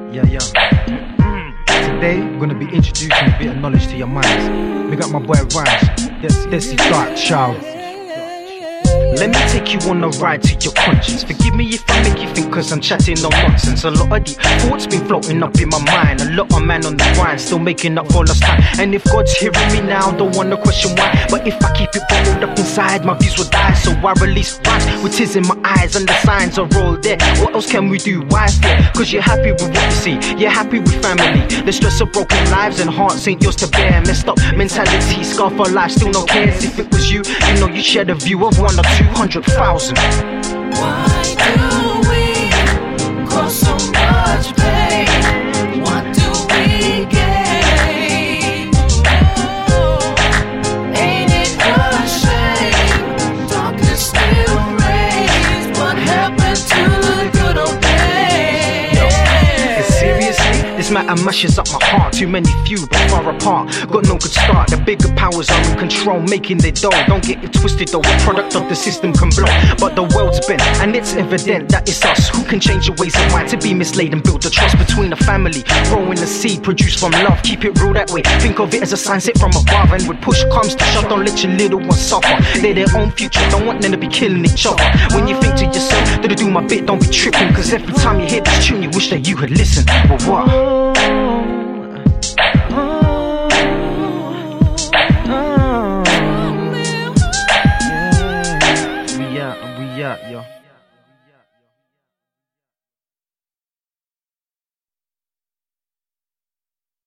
Yeah. Today, we're gonna be introducing a bit of knowledge to your minds. We got my boy Rhymes, this is Dark Child. Let me take you on a ride to your conscience. Forgive me if I make you think cause I'm chatting no nonsense. A lot of the thoughts been floating up in my mind. A lot of man on the grind, still making up for lost time. And if God's hearing me now, don't wanna question why. But if I keep it bottled up inside, my views will die. So I release rhymes with tears in my eyes and the signs are all there. What else can we do? Why fear? Cause you're happy with what you see, you're happy with family. The stress of broken lives and hearts ain't yours to bear. Messed up mentality, scar for life, still no cares. If it was you, you know you share the view of 1 or 200,000. Why do we cause so much pain? What do we gain? Oh, ain't it a shame? Darkness still reigns. What happened to the good old days? Seriously, this matter mashes up my heart. Too many few, but far apart. Got no good start. The bigger powers are in control, making their dough. Don't get it twisted though, a product of the system can blow. But the world's bent, and it's evident that it's us who can change your ways of mind to be mislaid and build the trust between a family. Growing the seed produced from love, keep it real that way. Think of it as a sign set from above, and when push comes to shove, don't let your little ones suffer. They're their own future, don't want them to be killing each other. When you think to yourself, did I do my bit, don't be tripping. Cause every time you hear this tune, you wish that you had listened. But what?